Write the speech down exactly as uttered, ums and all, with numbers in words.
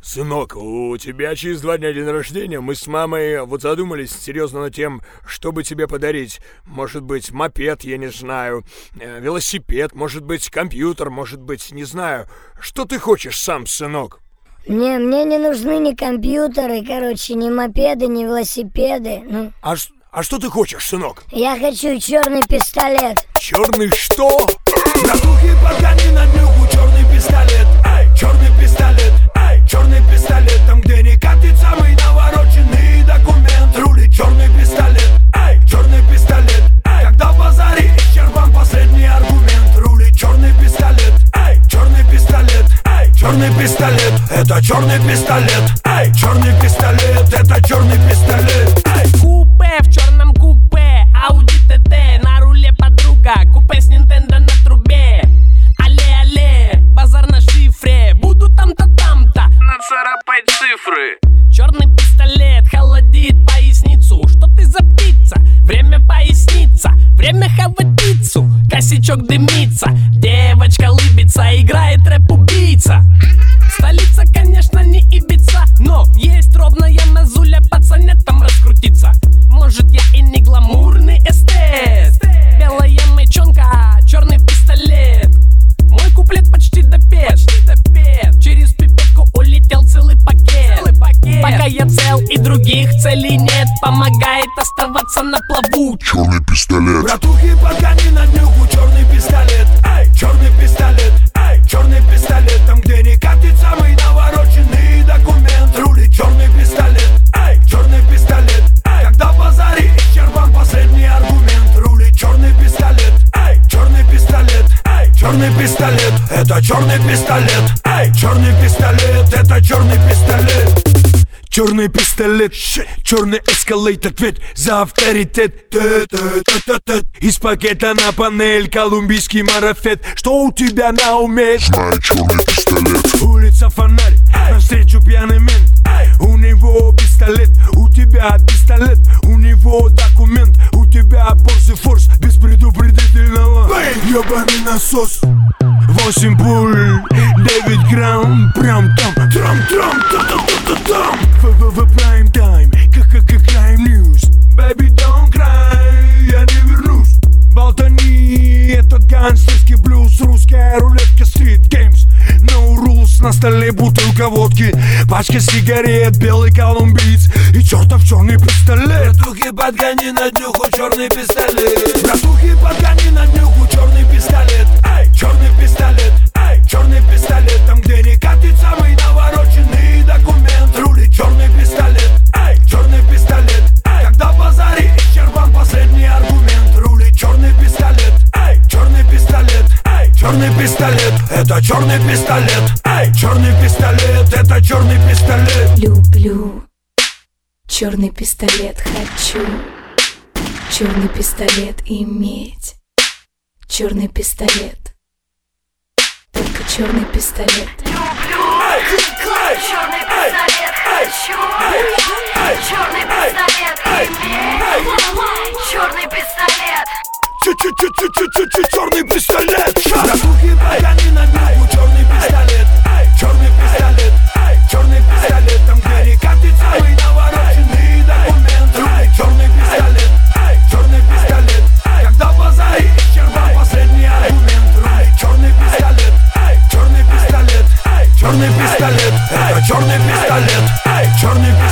Сынок, у тебя через два дня день рождения. Мы с мамой вот задумались серьезно над тем, чтобы тебе подарить. Может быть, мопед, я не знаю, э, велосипед, может быть, компьютер, может быть, не знаю. Что ты хочешь сам, сынок? Мне, мне не нужны ни компьютеры, короче, ни мопеды, ни велосипеды. Ну, А, ш- а что ты хочешь, сынок? я хочу черный пистолет. Черный что? Братухи, подгони на днюху черный пистолет. Эй, черный пистолет, эй, черный пистолет. Там, где не катит самый навороченный документ. Рулит черный пистолет, эй, черный пистолет. Эй, когда в базаре исчерпан последний аргумент. Рулит черный пистолет, эй, черный пистолет. Эй, черный пистолет, это черный пистолет. Эй, черный пистолет, это черный пистолет. Эй. Купе в черном купе, Audi ти ти, на руле подруга, купе с Nintendo на трубе. Але-але, базар на шифре, буду там-то, там-то, нацарапай цифры. Черный пистолет холодит поясницу. Что ты за птица? Время поясниться, время хавать пиццу. Косячок дымится, девочка лыбится, играет рэп-убийца. Столица, конечно, не Ибица, но есть ровная мазуля пацанетам раскрутиться. Может, я и не гламурный эстет. Белая мечонка, черный пистолет. Мой куплет почти допет, через пипетку улетел целый пакет. Пока я цел и других целей нет, помогает оставаться на плаву черный пистолет. Братухи, подгони на днюху черный пистолет. Эй, черный пистолет, эй, черный пистолет. Там, где не катит самый навороченный документ. Рулит черный пистолет, эй, черный пистолет. Эй, когда в базаре исчерпан последний аргумент. Рулит черный пистолет, эй, черный пистолет. Эй, черный пистолет, это черный пистолет. Эй, черный пистолет, это черный пистолет. Черный пистолет, черный эскалейт, ответ за авторитет. Из пакета на панель колумбийский марафет. Что у тебя на уме? Знаю черный пистолет. Улица фонарь, навстречу пьяный мент. У него пистолет, у тебя пистолет. У него документ, у тебя Porsche Force без предупредительного. Ёбаный насос. Восемь пуль, девять грамм, прям там, трам-трам, та-та-та-та-там. В прайм тайм, как-как crime news. Baby, don't cry, я не вернусь. Болтани, этот гангстерский блюз. Русская рулетка, street games. No rules, на столе бутылка водки, пачка сигарет, белый колумбиец и чертов черный пистолет. Братухи, подгони на днюху черный пистолет. Братухи, подгони на днюху черный пистолет. Эй, черный пистолет, эй, черный пистолет. Там, где не катит самый навороченный документ. Рулит черный пистолет, эй, черный пистолет. Эй, когда в базаре исчерпан последний аргумент. Рулит черный пистолет, эй, черный пистолет. Эй, черный пистолет, это черный пистолет. Эй, черный пистолет, это черный пистолет. Люблю черный пистолет, хочу черный пистолет иметь. Черный пистолет, только черный пистолет. Эй, эй, черный пистолет, хочу черный пистолет иметь. Черный пистолет. Черный пистолет. Братухи, подгони на днюху черный пистолет. Черный пистолет, черный пистолет. Там, где не катит самый навороченный документ. Рулит черный пистолет, черный пистолет. Когда в базаре исчерпан последний аргумент. Рулит черный пистолет, черный пистолет. Черный пистолет, это черный пистолет. Черный пистолет.